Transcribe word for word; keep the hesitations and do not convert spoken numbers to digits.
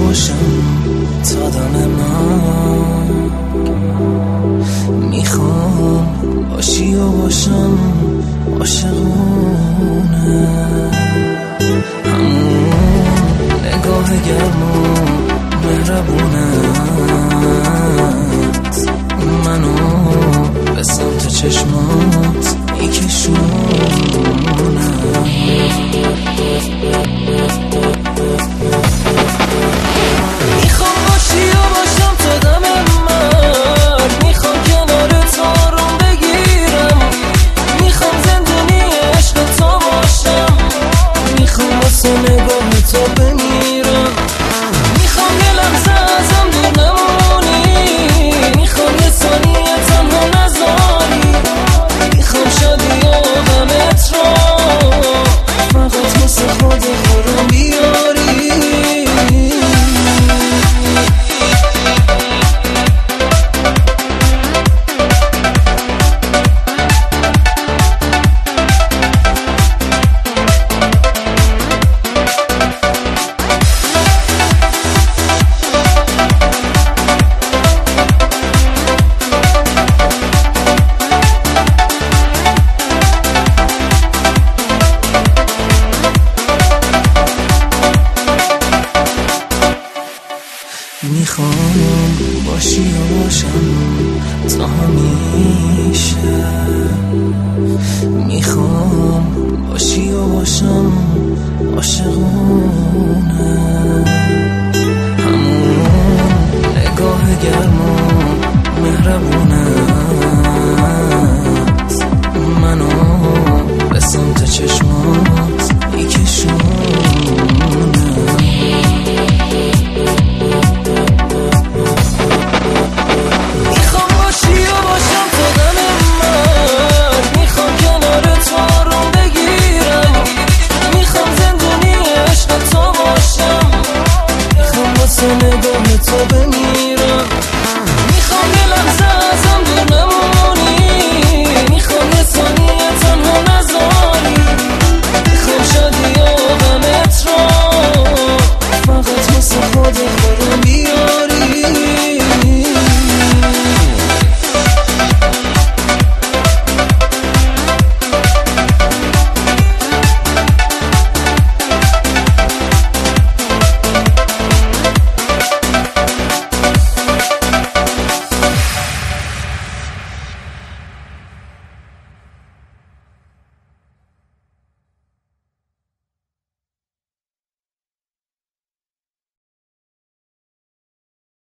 باشم تا دم مرگ، میخوام باشی و باشم عاشقونه، همون نگاه گرم و مهربونت منو به سمت چشمات میکشونه. میخوام باشی و باشم تا دم مرگ، میخوام کنارت آروم بگیرم، میخوام زندونی عشق تو باشم، میخوام واسه نگاه تو بمیرم، میخوام یه لحظه ازم دور نمونی، میخوام یه ثانیه تنها نذاری، میخوام شادی و غمت رو فقط واسه خود خودم بیاری. میخوام باشی و باشم تا همیشه، میخوام باشی و باشم عاشقونه، همون نگاه گرم و مهربونت منو به سمت چشمات میکشونه. نگاه تو بمیرم،